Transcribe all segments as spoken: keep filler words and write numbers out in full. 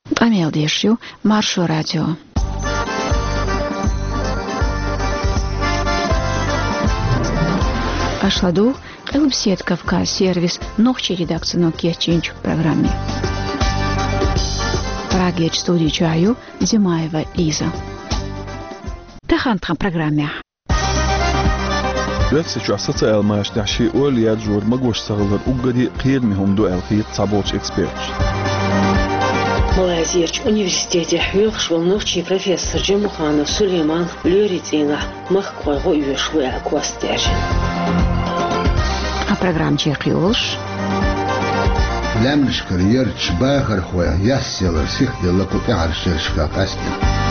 Amel Dešju, Maršo radio. Ашладу, Элбсет Кавказ сервис, ногче редакцию Кетчинч в программе. Прагеч студию чаю, Зимаева Лиза. Тахантха программе. Вексичу асоциал машташи олия джур магош сагылар уггади қиелмихум дуэлхи цабоч эксперт. Малайзияч университете хюршвал ногчи профессор Джемуханов Сулейман Люрицина махкойго юшве аквастер. А программ Чехиолш. لمش كريرتش باخر خويا يسير سيخ ديال لكوتي عرشير شكاك أسكن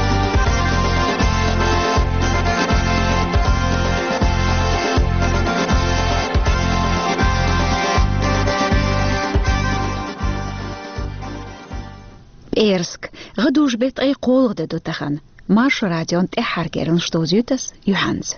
إيرسك غدوش بيت أي قول غدو تخن مارش راديون تحر كيرن شتوزيوتس يوحانز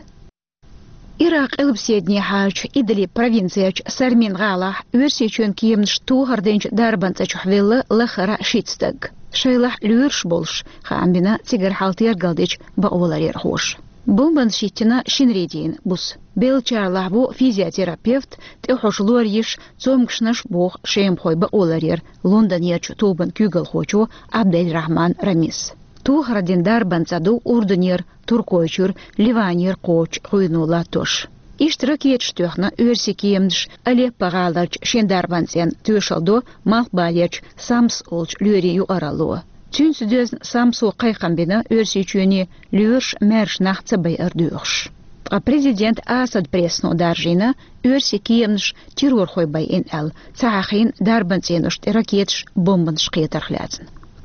Ирак элбседни хач идли провинцияч Сармин Галах версичен киемш тугарденч дарбанцач хвелла лахара шитстаг. Шейлах люрш болш хамбина цигар халтер галдич баоларер хош. Бомбан шиттина шинредин бус. Белчарлах бу физиотерапевт техош лориш цомгшнаш бог шемхой баоларер лондонияч тубан күгел хочу Абдель Рахман Рамис. Тугарден дарбанцаду урдунер Туркойчур, Ливанир коч хуйнула тош. Иштракет штөхна өрсикиемдш, але пагалач шендарбансен тюшалдо малбалеч самс олч люри ю арало. Тюнсүдөз самсу кайхамбина өрсичүни люрш мерш нахцабай ардуш. А президент Асад пресно даржина өрсикиемдш террор хойбай ин эл. Цахин дарбансенуш ракетш бомбанш кетархляцн.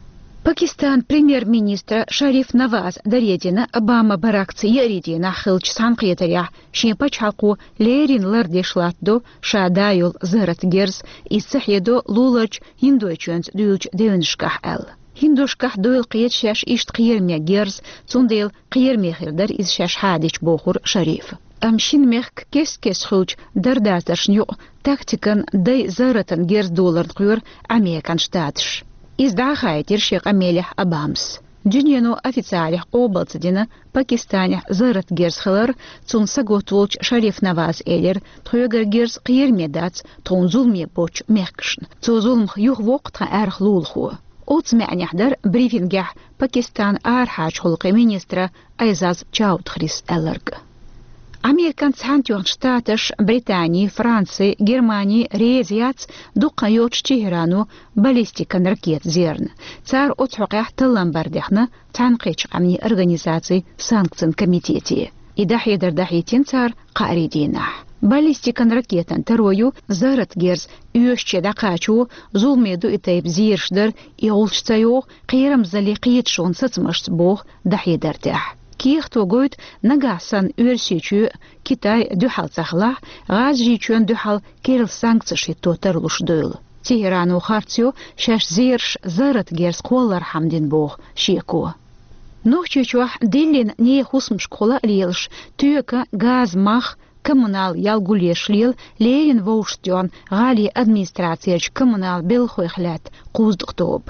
Пакистан премьер-министр Шариф Наваз Даредина Обама Баракци Яридина Хилч Санкетаря Шимпачалку Лерин Лардешлатдо Шадаюл Зарат Герз и Сахедо Лулач Индойчунс Дюлч Девеншках Эл. Хиндушках дойл қиет шаш ишт қиерме Герз цундейл қиерме хирдар из шаш хадич бохур Шариф. Амшин мехк кес-кес хулч дардаздаршню тактикан дай Заратан Герз доллар қуер Американ штатш. Издахайтер Шейх Амелях Абамс. Дюньену официалях облацдина Пакистане Зарат Герсхалар цун саготволч Шариф Наваз Элер тхуегер Герс қиермедац тонзулме боч мехкшн. Цозулмх юх воқтха арх лулху. Оцмяняхдар брифингях Пакистан архач хулқи министра Айзаз Чаудхрис Элерг. Американ цантюн штаташ Британии, Франции, Германии резяц дукайоч Тегерану баллистикан ракет зерн. Цар отхуqях талламбардехна танқич амни организации санкцин комитете. И дахидер дахитин цар қаридинах. Баллистикан ракетан тарою Зарат Герз үйөшче дақачу зулмеду итайб зиршдер и олчцайо қиерам залиқиет шон сацмашт бог дахидердех. Ких тогойт нагасан өрсичу Китай дюхал цахлах газ жичун дюхал керл санкцияши тотарлуш дойл. Тегерану харцю шаш зирш Зарат Герз қолар хамдин бог шеку. Нохчичуах диллин не хусм школа лилш тюка газ мах коммунал ялгулеш лил леин воуштён гали администрацияч коммунал белхойхлят куздктоб.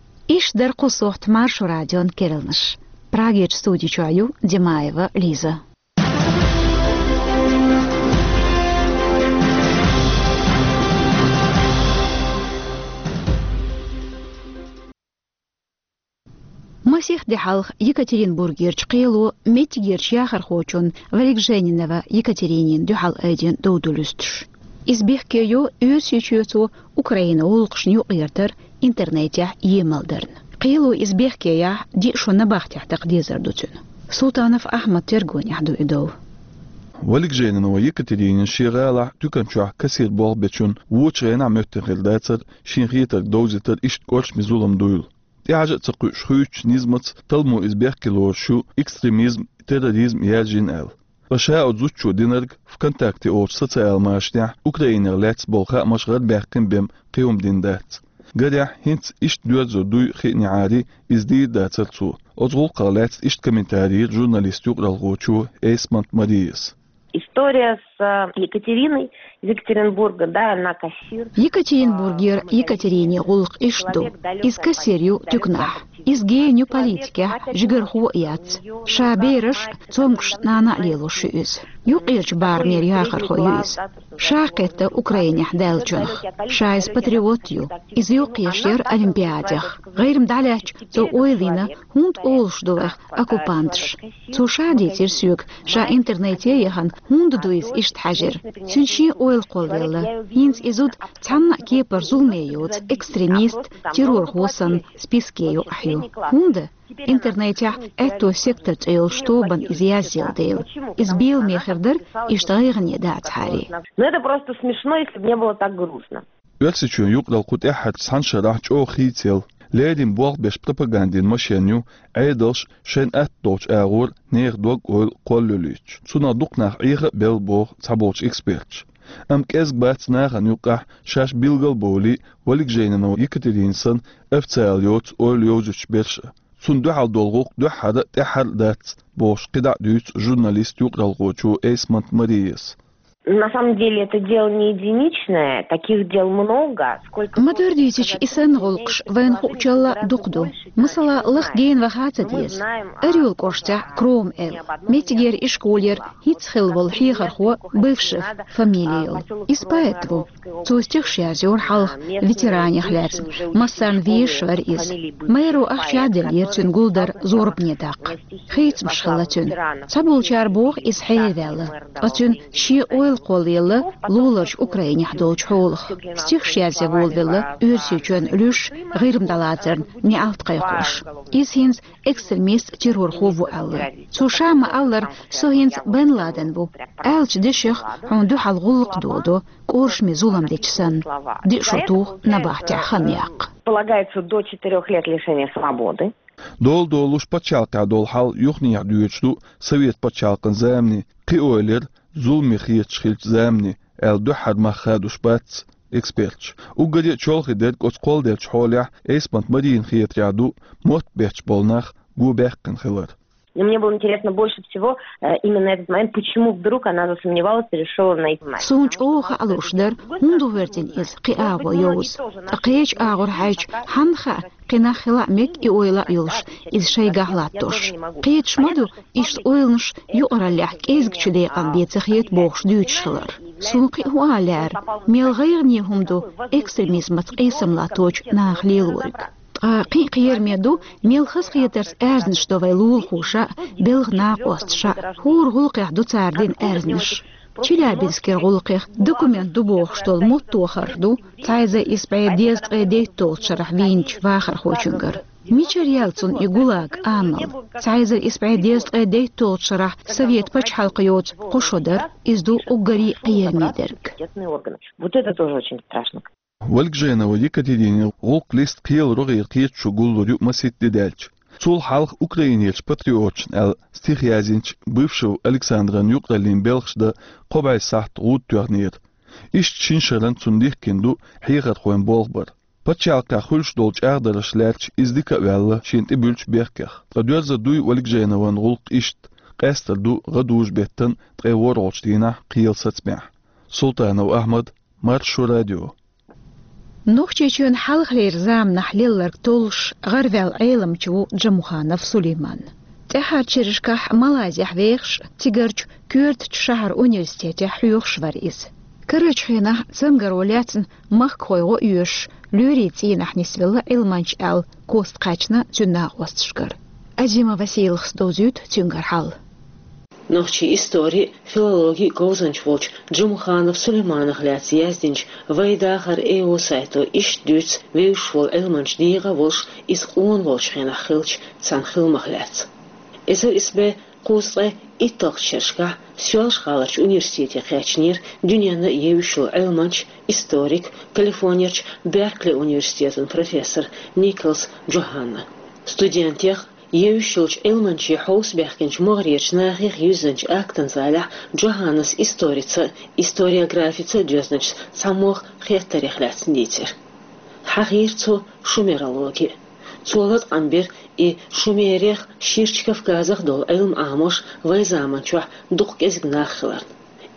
Иш дар кусохт маршу радион керилныш. Прагеч студию чаю Димаева Лиза. Масих дехалх Екатеринбургерч қиелу метигерч яхар хочун Валикженинова Екатеринин дюхал эдин доудулюстш. Избехкею үйсючуцу Украина улқшню иртер интернетя емалдерн. قيلو إزبيخكيا دي شو نباختي تقديزر دوتون سلطانف أحمد ترغون يحدو إدو ولك جيننا ويكترين شيغالا تكن شوح كسير بوغ بيتشون ووش غينا متغل داتر شين غيتر دوزتر إشت قرش مزولم دويل تيعجق تقوش خوش نيزمت تلمو إزبيخكيلو شو إكستريميزم تيروريزم يالجين آل وشاء زوتشو دينرغ في كونتاكتي أوش سوسيال ماشنيح أوكراينر لاتس بولخا مش غد بيحكم بيم قيوم دين دات قدح هنت إشت دوزو دوي خيني عادي إزديد داترتو أزغل قالات إشت كمنتاري جورناليست يقرأ الغوشو إيسمانت ماريس История с Екатериной из Екатеринбурга, да, она кассир. Екатеринбургер Екатерине гулк ишду, из кассирью тюкнах, из геню политики, жигарху яц, шабейраш цомкш нана лелуши из. Юqilch бармер яхар хоюз. Шакетта Украине дэлчунх. Шайс патриотью. Из юqilchер олимпиадях. Гайрм даляч цо ойлина хунд олшдулах оккупантш. Цо шадитер сюк ша интернете яхан хунд дуиз ишт хажир. Сюнши ойл қолдылы. Инс изуд цанна кепар зулмеют экстремист террор хосан спискею ахю. Хунда интернете это сектор цел штобан из язилдейл. Избил мехердер и штайгни дат хари. Но это просто смешно, если бы не было так грустно. Версичу юqdal qut ahad sanshara cho khitel. Ledin borg besh propagandin machenu aidosh shen atdoch agur neer dog ol qolluluch. Suna duqnach ire belbor taboch expert. Am kesg bats nach an yuqa shash bilgal boli wolig jeinano Екатеринсон официальот ol yozuch bersha. Sun duhal dolguq duhada tehal dat bosh qida duch журналист yuqdal qochu Эйсмонт Мариес. На самом деле это дело не единичное, таких дел много. Сколько Мадердитич исен голкш вен хучала дукду. Масала лах ген вахата диес. Эрюл кошта кром эл. Метигер и школер хицхил вол хихархо бывших фамилиил. Из поэтому цустих шязюр халх ветеране хлярц. Массан вишвар из. Мэру ахчадель ерцун гулдар зорб недак. Хейц мшхалатун. Цабулчар бог из хейвела. Атун ши ой القوليلا لولش أوكرانيا حدوش حولخ ستيخ شيازي قولدلا أرسيجون لوش غير مدلاترن نعالت قيقوش إز هينز إكسترميست تيرور خوفو ألر سوشام ألر سو هينز بن لادن بو ألش ديشيخ عندو حال غلق دودو كورش مزولم ديشسن ديشوتوخ نباحتي خنياق Полагается до четырех лет лишения свободы. Дол долуш пачалка дол хал юхния дүйчду совет пачалкан замни қиойлер zulmi xiyetschilch zamni el duhad makhadus bats experts ugadye cholchi der qotsqol der cholya Эйсмонт Марин xiyet yadu mot bech bolnach gu bekhn khilar. Но мне было интересно больше всего э, именно этот момент, почему вдруг она засомневалась и решила найти мать. Сунч оха алушдер хунду вертин из қиаго йоз. Қиеч агор хайч ханха қина хила мек и ойла юлш из шайгаглаттош. Қиеч маду иш ойлнш юралях кезгчуде амбицият бохш дючхлар. Сунқи хуалер мел гайрни хумду экстремизмат қисамлаточ нахлилург. قي قير ميدو ميل خس قيترس ارزنش دو ويلول خوشا بلغ ناقوستشا هور غلقيح دو تاردين ارزنش چيلا بيسكر غلقيح دوكومنت دو بوخشتول موتو خردو تايزا اسبعي ديست ايدي تول شرح وينش واخر خوشنگر ميچر يالتون يقولاق آمل تايزا اسبعي ديست ايدي تول شرح سويت بچ حلقيوت قشودر ازدو اقري قير ميدرك. Вот это тоже очень страшно. والجينا ويكاتيريني غوق ليست قيل رغي قيت شغل ريو مسيت ديدالش. Цул халх украинец патриотч ال стихиязинч бывшего Александра Нюкралин Белхшда кобай сахт гуд турнир. Иш чиншерен цундих кинду хигат хоен болбар. Пачалка хулш долч ардерш лерч издика велла шинти бülч берках. Радуаза дуй والجينا وان غلق ишт. قاستر دو غدوش بيتن تغيور غوشتينا قيل ستسمع. سلطان وأحمد مرشو راديو. نوخچيچون حلخلير زام نحليلر تولش غرفال عيلم چو جمخانف سليمان. تحر چرشكح مالازي حويخش تيگرچ كورد شهر انيورسيتي حيوخش ورئيس. كرچ خينح زنگر ولاتن مخ خويغو يوش لوريتي نحنسولا علمانچ ال كوست قاچنا تنا وستشكر. Азима Васильевич дозвют тюнгар хал. Нохчи истории, филологии Гаузанч Волч, Джумханов, Сулейманах Ляц, Яздинч, Вайдахар Эо Сайто, Иш Дюц, Вейшвол Элманч Дига Волш, из Он Волчхена Хилч, Цанхилмах Ляц. Эзер Избе Кусре и Тохчершка, Сюалш Халач университете Хячнир, Дюняна Евишвол Элманч, историк, Калифорнierч, Беркли университетен профессор Николас Джоханна. Студентех Евишволч Элманчи Хоусберкенч Морьерч Нахих Юзенч Актензалях Джоханнес историца, историографица Дюзнеч Самох Хеттерих Ляцнитер. Хахирцу шумерология. Цолот Амбер и Шумерех Ширч Кавказах дол Элм Амош Вайзаманчуах Дух Кезгнахлар.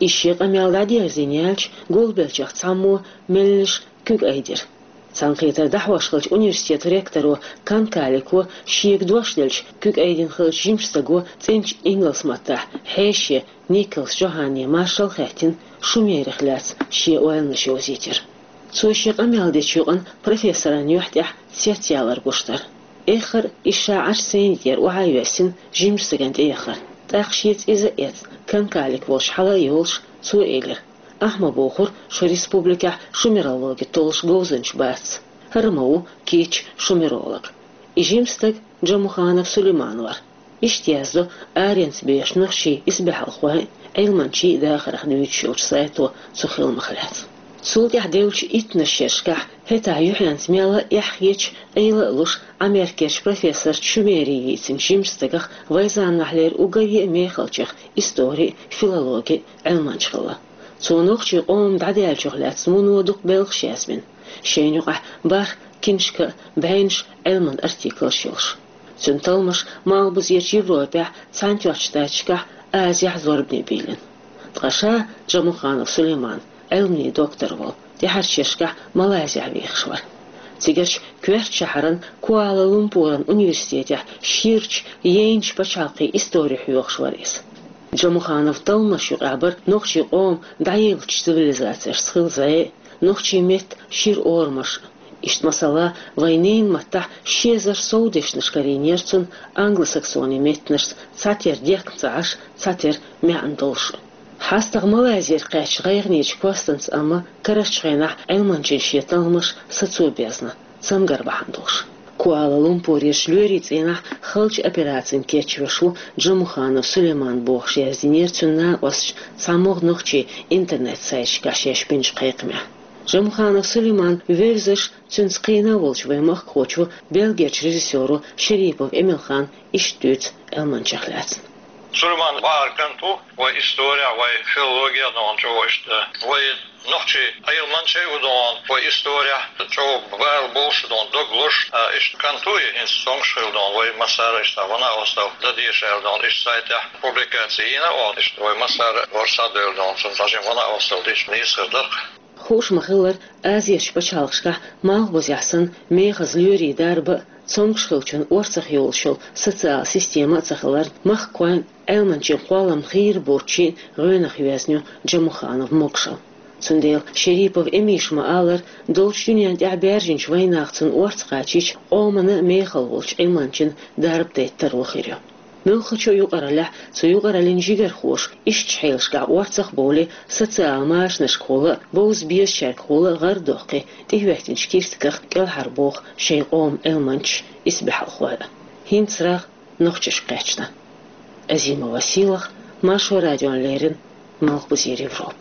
Ищек амялдадир зинялч голбелчах цаму мельниш күк айдир. Санкитер дахвашхылч университет ректору Канкалику шиек дуашлельч күк айдин хылч жимшстагу цинч инглсматта Хейше Николс Джоханни Маршал Хэтин шумерихляц шие уэлныши озитер. Цойшек амялдечуган профессора нюхтях сетялар гуштар. Эхар иша аш сендер уайвесин жимшстагент эхар. Тахшиц иза эц Канкалик волш хала юлш цуэлер. Ахма бохур шо республика шумерологи толш гозынч бац. Хармау кич шумеролог. Ижимстаг Джамуханов Сулейманвар. Иштязду аренц бешнах ши избахалхуай эйлманчи дахарах нючуч сайту цухил махляц. Султях деуч итна шешках хета юхлянц мяла яхьеч эйла луш америкеш профессор шумерии цинчимстагах вайзаннахлер угави мехалчах истории филологии элманчхала. Цунухчи ом дадялчухляц мунудук белхшязбин. Шейнюqa бар киншка бэйнш элман артикл шилш. Цунталмаш малбуз ерч Европа цантюачтачка азиях зорбни билин. Тгаша Джамуханов Сулейман элмни доктор вол. Тихарчешка Малайзия вихшвар. Тигерч кверч шахаран Куала-Лумпуран университете ширч ейнч пачалқи историю хюхшварис. Джамуханов талмашу абар нохчи ом даилч цивилизация схилзае нохчи мет шир ормаш ишт масала войнейн мата шезар соудешнаш каринерцун англосаксони метнерс цатер декцаш цатер мяндолш хастаг Малайзия кач гайгнич квастанц ама карашчайна элманчин шеталмаш сацубезна самгарбахандолш Куала-Лумпуре шлюрицина хылч операцин кечвешу Джамуханов Сулейман бохш яздинерцуна ос самог нохчи интернет сайч кашеш пинч кайкмя. Джамуханов Сулейман вевзеш цунскина волч ваймах хочу белгеч режиссеру Шерипов Эмилхан иштуц элманчахляц. Сулейман варканту ва история ва филология нончовошта ва нохчи айлманче удон ва история чо вал больше дон доглош иш кантуи ин сонгшил дон ва масара иста вона остав дадишел дон иш сайта публикациина он иш ва масара ворсадел дон даже вона остав диш нисердер Хуш махылар азияш пачалышка мал бозясын мехаз люри дарба сонгшилчун орцах юлшул социал система цахалар махкван элманчи қуалам хир борчин ройнах вязню Джамуханов мокшал. Цундел Шерипов эмишма алар долч дуньян тябержинч вайнахцун орцхачич омана мехал волч элманчин дарб дейттер лохирю. Мелхачо юqaralah цо юqaralin жигер хош ишчхелшка орцах боли социал машна школа боз биес шаркола гардохки тихвехтинч кирсках кел харбох шейqom элманч исбихал хвала. Хинцрах нохчеш качна. Азима Василах, Машу радионлерин, Малхбузир Европ.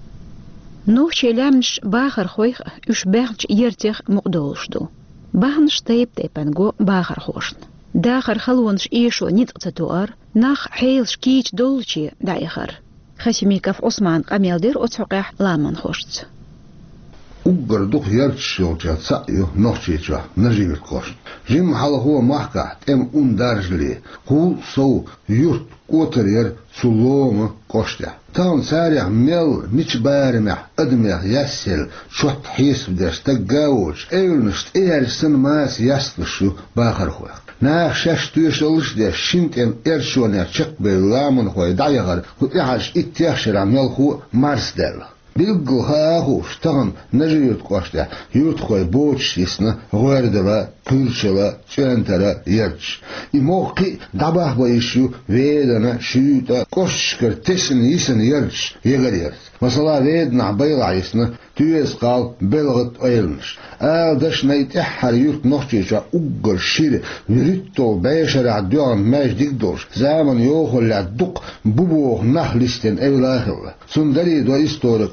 Нохче лямш бахар хойх уш бахч ертех муqdolshdu. Бахнш тейп тейпанго бахар хошн. Дахар халвонш ишо нит цатуар, нах хейлш кич долчи дайхар. Хасимиков Осман Камелдер оцоqah ламан хошц. Угар дух ярчил чаца ю нохчича наживер кош. Жим халахо махка тем ундаржли. Кул соу юрт котерер сулома кошта. Таун царя мел мичбармя адмя ясел шот хис деш тагауч эйншт эрсен мас ясвшу бахархо. Нах шаштуешлш де шинтен эршоня чекбе ламан хой дайгар ку яш иттяшра мелху марсдел. Билгухаху штаган нажиют кошта юрт хой боч исна гвардова пылчала центра ярч. И мохки дабах боищу ведана шюта кошкар тесен исен ярч егарерт. Масала ведна байла исна тюес кал белгат ойлнш. Ал даш найтахар юрт нохчича уггар шире виритто бешара адуан мэж дигдош. Zaman yoxol ladduq bubuq nahlisten evlahil. Sundari do историк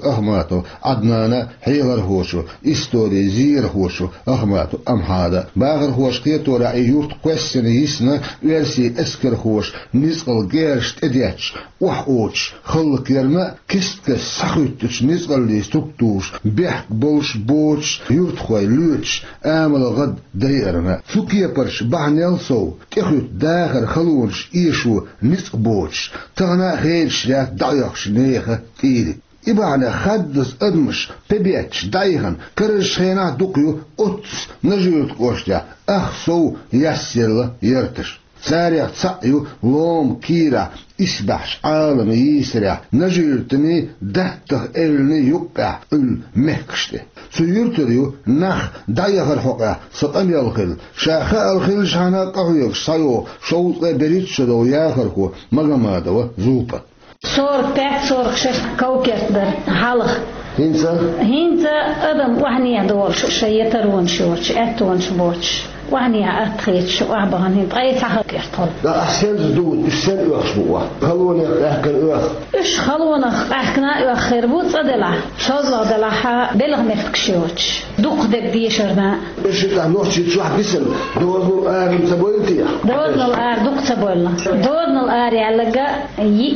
أهماتو عدنانا حيلر هوشو إستوري زير هوشو أهماتو أم هذا باغر هوش قيتو رعي يورت قوسن يسنا ويرسي اسكر هوش نزقل جيرشت ادياتش وحوش خلق يرما كستك سخوتش نزقل لي ستوكتوش بيحك بولش بوش يورت خوي لوتش آمل غد دايرنا فوكي برش بعنيلسو تخوت داخر خلونش إيشو نزق بوش تغنا خير شراك دايخش نيخة تيري إبعنا خدس أدمش ببيتش دايخن كرش خينا دوقيو أتس نجيوت قوشتا أخسو يسير يرتش ساريخ تسعيو لوم كيرا إسبحش عالم يسرع نجيرتني دهته إلني يقع المهكشته سيرتريو نخ دايخر حقا سطم يالخل شاخا الخل شانا قهويك سايو شوط بريد شدو ياخركو مغمادو زوبا صور بيت صور خشش كوكيت در حالخ هينسا هينسا أدم وحني دول شيء يترون شورش أتون شبوش وعني أتخيل شو أعبان هند أي صحة يرتول. لا أحسن زدود إحسن أخشبوا. خلونا أحكن أخ. إيش خلونا أحكنا أخير بود صدلا. شغلة دلها بلغ مفتكشوش. دوق دك ديشرنا. إيش إذا نوشي شو حبيسن دورنا الآر تبولتيا. دورنا الآر دوق تبولنا. دورنا الآر يعلقا يي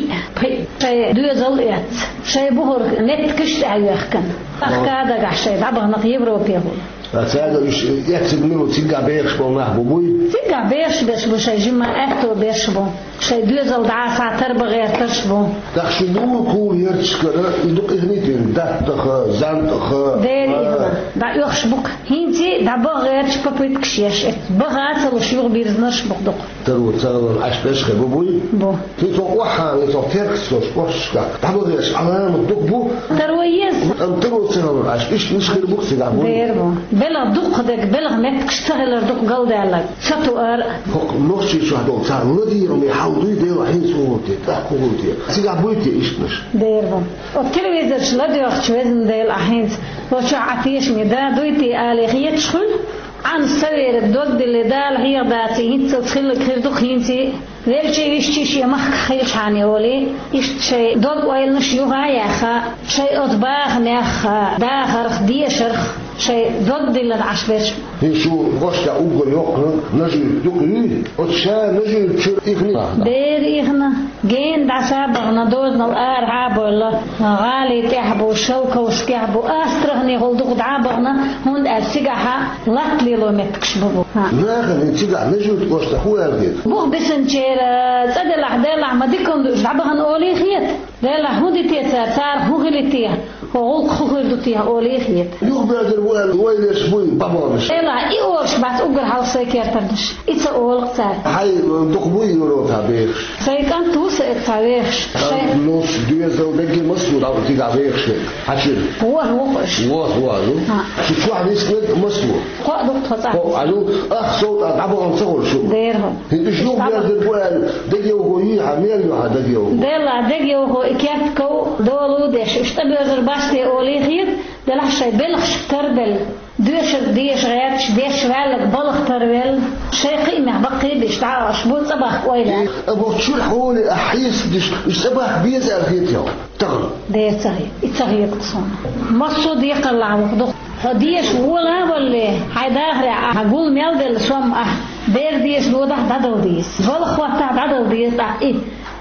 في دوزل يات. شيء بهر نتكشت عيوخكن. أخكادا قحشي بعضها نقيب روبيه. هذا إيش يكسب منه تيجا بيرش بونه بوي تيجا بيرش بس بوش يجمع أكتو بيرش بون شيء دوزل دعاء ساعتر بغير ترش بون تخشنو كول يرتش كذا يدق إهنيتين ده تخ زان تخ دير إهنا ده يخش بق هنتي ده بغير شبابيت كشيش بغير تلو شيوخ بيرزنش بقدق تلو تلو عش بيش خبو بوي بو تيجو وحى يتو تركسوش وشكا ده بغيرش علامة دق بو ترويز أم تلو تلو عش إيش مش خير بوك سيدا بوي دير بو بلا دوق دك بلا مت كشتغل دوق قلد على شتو أر فوق نوشي شو هدول صار لدي رمي حاولوا يديروا حين صوتي تحكوتي سيدا بويتي إيش مش دير بو التلفزيون شلدي وقت وزن ديل أحين وشو عتيش مدا دويتي آلي خيط شخل عن سوير الدود اللي دال هي باتي هنت تخلك خير دوق هنتي ليش يشتي شيء مخ خيل شاني ولي يشت شيء دود ويل نشيوها يا خا شيء أطباخ نخ داخر خديه شرخ شيء ضد اللي عشبش هي شو غشة أوجر يقرن نجي يقري وتشا نجي تشر إغنى دير إغنى جين دعسابغنا دوزنا الآر عابولا غالي تحبو شوكة وسكحبو أسترغني غلدق دعابغنا هون السجحة لطلي لو متكشبو لا غني تيجا نجي تقصد هو الغير بوه بسنجير تدلع دلع ما ديكم دوش دعبغن أولي خيط دلع هودي تيتار صار هو غلتيه وغلق خغردتيه أولي خيط يخبر وين وين يشبوي بابامش لا إيش بعد أقول هاو سيكيرتردش إتس أول قصار هاي دقبوي يروتها بيرش سيكان توس إتفاويش شيء نص دوزة وبيجي مسؤول أو تيجا بيرش حشر هو هو قش هو هو هو شو شو عم يسكت مسؤول قا دكتور صح هو علو أخ صوت أبغى أنصور شو ديرهم شو بيرد بوال دقيقة وهو يعمل له هذا دقيقة دلا دقيقة وهو إكياتكو دولو دش اشتبه زرباستي أولي خير دلع شيء بلخش تربل دوش ديش غيرش ديش والك بلخ تربل شيء قيمة بقي ديش تعال شبوت صباح ويلا أبو شو الحول أحيس ديش صباح بيزعل خيط يوم تغل ده يتغير يتغير قصون مصود يقلع وقدق ديش ولا ولا هيداهر هقول ميل سوم أه بير ديش لوده دادو ديش بلخ وقتها دادو ديش إيه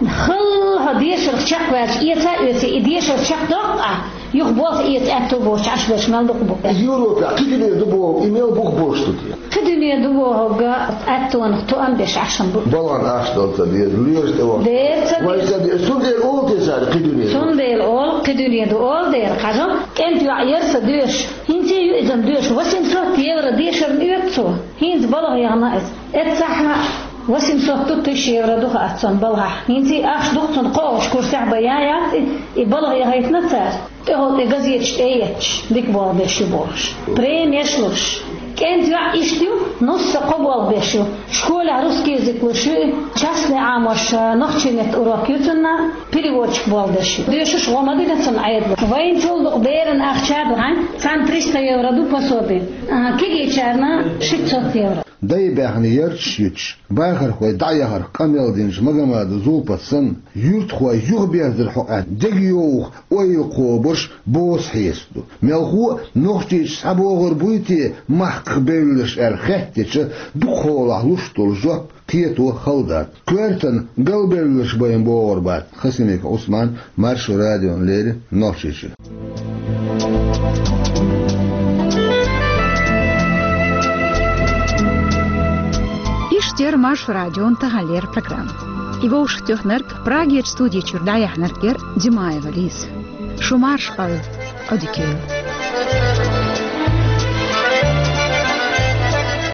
خل هديش الشق واش إيتا إيتا ديش الشق دقة يخبط إيت أتو بوش عش باش مال دقبو يورو كيدني دبو إيميل بوك بوش تدي كيدني دبو هوجا أتو نختو أم باش عشان بو بلان أشتغل تدي ليش توا دير تدي وإذا سون دير أول تزار كيدني سون دير أول كيدني دو أول دير كذا كنت يعير سديش هنتي إذا ديش وسين صوت يورا ديش النيرتو هنت بلغ يا ناقص اتصحنا وسيم صوتو تشير دوها أتصن بلها هنتي أخش دكتور قوش كرسع بيايات يبلغ يهيتنتر تهو تجزيتش تيتش ديك بال بيشوبوش بريم يشلوش كنت يع إشتيو نص قبل بيشو شكولة روسكي زكوشو شاسني عامش نخشنت أوراكيوتنا بريوتش بال بيشو بيشوش وما دي نتصن عيد وين تقول بقدرن أخشاب عن سان تريستا يورا دو بسوبي كيجي تشارنا شت صوت يورا دای بهنی یرچیچ باخر خوی دایهر کامل دینج مگماد زولپسن یورت خوی یوغ بیازر حقات دگیوخ اوی قوبرش بوس هیستو ملخو نوختیچ سبوغر بویتی محق بیلش ارخیتیچ دخوله لوشتول جو تیتو خلدات کوارتن قلبلش بایم باور بات خسیمیک عثمان مارش رادیون لیری نوشیچ Iштер Маш радион тағалер программ. Иво уштёхнерк Праге студия чурдая хнеркер Димаева Лиз. Шумар шпал одикел.